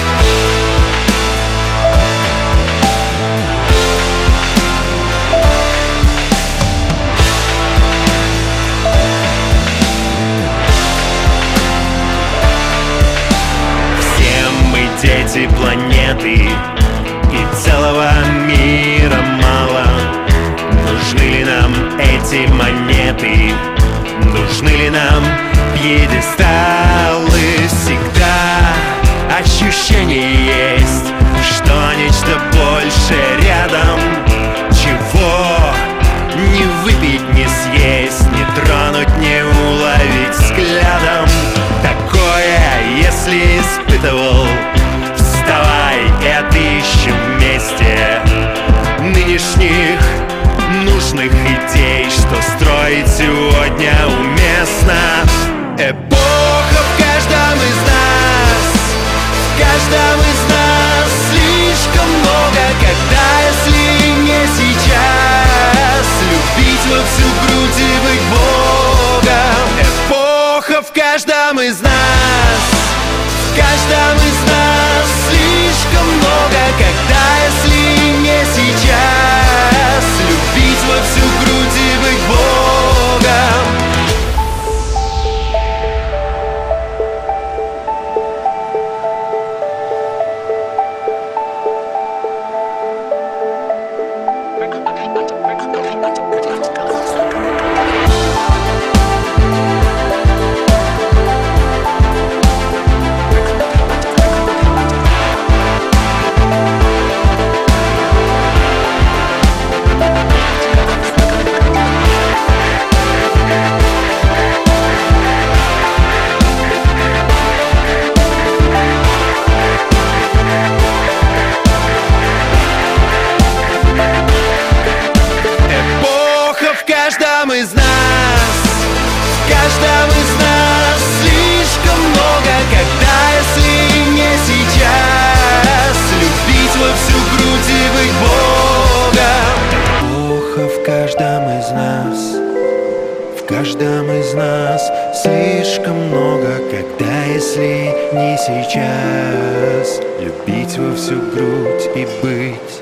Дети планеты и целого мира мало. Нужны ли нам эти монеты? Нужны ли нам пьедесталы? Всегда ощущение есть, что нечто больше рядом. Чего не выпить, не съесть, не тронуть, не уловить взглядом. Такое, если испытывал, вставай и отыщем вместе нынешних нужных идей, что строить сегодня уместно. Эпоха в каждом из нас, в каждом из нас слишком много, когда, если не сейчас, любить во всю грудь и быть Богом. Эпоха в каждом из нас, в каждом из нас слишком много, когда, если не сейчас, любить во всю грудь и быть Богом. Из нас, в каждом из нас слишком много. каждом из нас слишком много, когда, если не сейчас, любить во всю грудь и быть.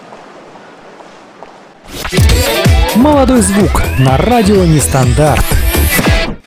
Молодой звук на радио Нестандарт.